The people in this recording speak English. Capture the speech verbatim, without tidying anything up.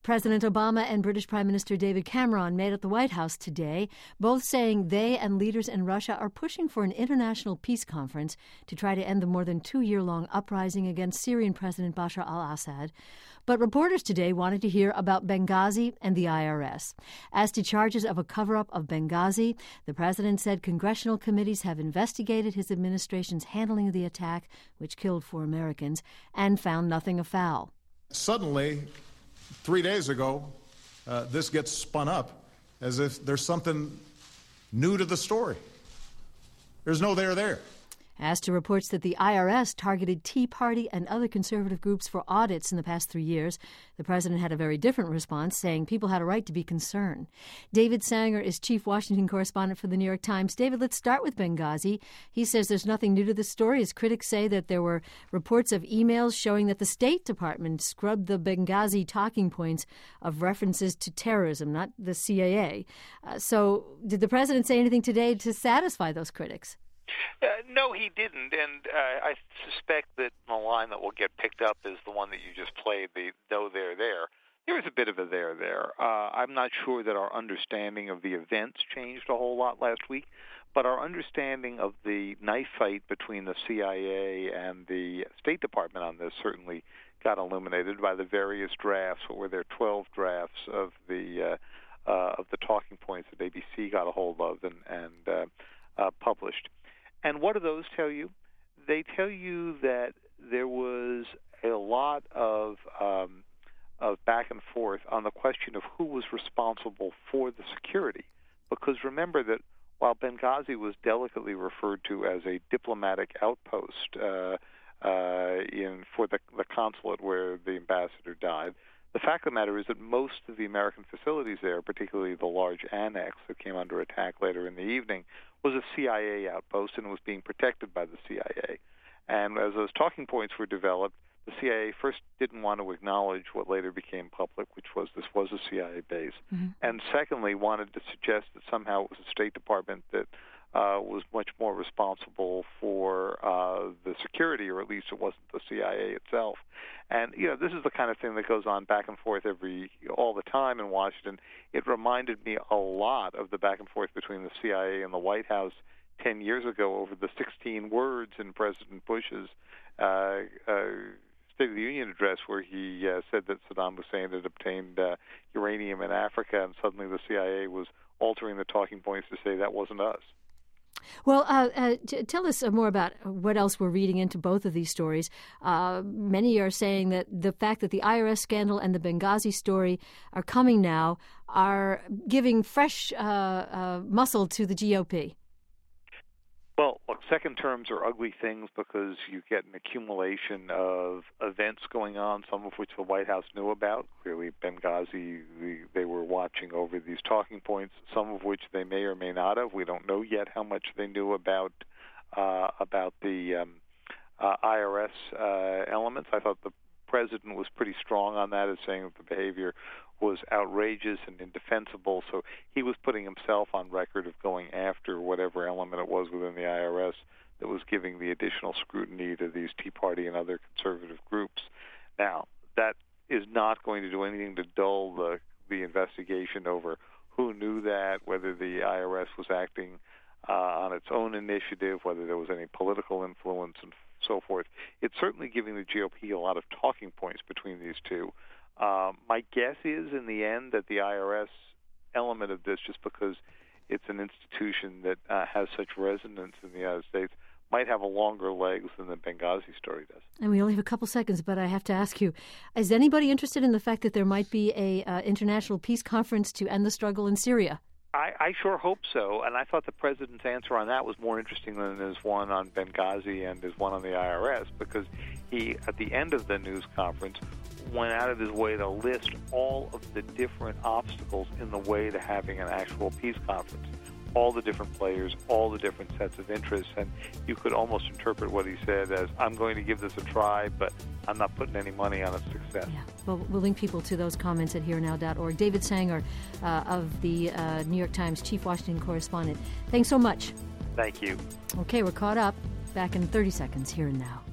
President Obama and British Prime Minister David Cameron met at the White House today, both saying they and leaders in Russia are pushing for an international peace conference to try to end the more than two-year-long uprising against Syrian President Bashar al-Assad. But reporters today wanted to hear about Benghazi and the I R S. As to charges of a cover-up of Benghazi, the president said congressional committees have investigated his administration's handling of the attack, which killed four Americans, and found nothing afoul. Suddenly, three days ago, uh, this gets spun up as if there's something new to the story. There's no there there. As to reports that the I R S targeted Tea Party and other conservative groups for audits in the past three years, the president had a very different response, saying people had a right to be concerned. David Sanger is chief Washington correspondent for the New York Times. David, let's start with Benghazi. He says there's nothing new to the story. His critics say that there were reports of emails showing that the State Department scrubbed the Benghazi talking points of references to terrorism, not the C I A. Uh, so did the president say anything today to satisfy those critics? Uh, no, he didn't, and uh, I suspect that the line that will get picked up is the one that you just played, the no there there. There is a bit of a there there. Uh, I'm not sure that our understanding of the events changed a whole lot last week, but our understanding of the knife fight between the C I A and the State Department on this certainly got illuminated by the various drafts. What were there, twelve drafts of the uh, uh, of the talking points that A B C got a hold of and, and uh, uh, published. And what do those tell you? They tell you that there was a lot of um, of back and forth on the question of who was responsible for the security. Because remember that while Benghazi was delicately referred to as a diplomatic outpost uh, uh, in for the, the consulate where the ambassador died, the fact of the matter is that most of the American facilities there, particularly the large annex that came under attack later in the evening, was a C I A outpost and was being protected by the C I A. And as those talking points were developed, the C I A first didn't want to acknowledge what later became public, which was this was a C I A base, mm-hmm. and secondly wanted to suggest that somehow it was the State Department that uh, was much more responsible for uh, the security, or at least it wasn't the C I A itself. And you know, this is the kind of thing that goes on back and forth every all the time in Washington. It reminded me a lot of the back and forth between the C I A and the White House ten years ago over the sixteen words in President Bush's uh, uh, State of the Union address, where he uh, said that Saddam Hussein had obtained uh, uranium in Africa, and suddenly the C I A was altering the talking points to say that wasn't us. Well, uh, uh, t- tell us more about what else we're reading into both of these stories. Uh, many are saying that the fact that the I R S scandal and the Benghazi story are coming now are giving fresh uh, uh, muscle to the G O P. Well, look, second terms are ugly things because you get an accumulation of events going on, some of which the White House knew about. Clearly, Benghazi, the, they were watching over these talking points, some of which they may or may not have. We don't know yet how much they knew about uh, about the um, uh, I R S uh, elements. I thought the president was pretty strong on that, as saying that the behavior was outrageous and indefensible, so he was putting himself on record of going after whatever element it was within the I R S that was giving the additional scrutiny to these Tea Party and other conservative groups. Now, that is not going to do anything to dull the, the investigation over who knew that, whether the I R S was acting uh, on its own initiative, whether there was any political influence, and so forth. It's certainly giving the G O P a lot of talking points between these two. Um, my guess is, in the end, that the I R S element of this, just because it's an institution that uh, has such resonance in the United States, might have a longer legs than the Benghazi story does. And we only have a couple seconds, but I have to ask you, is anybody interested in the fact that there might be a uh, international peace conference to end the struggle in Syria? I, I sure hope so, and I thought the president's answer on that was more interesting than his one on Benghazi and his one on the I R S, because he, at the end of the news conference, went out of his way to list all of the different obstacles in the way to having an actual peace conference, all the different players, all the different sets of interests, and you could almost interpret what he said as, I'm going to give this a try, but I'm not putting any money on its success. Yeah. Well, we'll link people to those comments at here now dot org. David Sanger uh, of the uh, New York Times, chief Washington correspondent. Thanks so much. Thank you. Okay, we're caught up. Back in thirty seconds, Here and Now.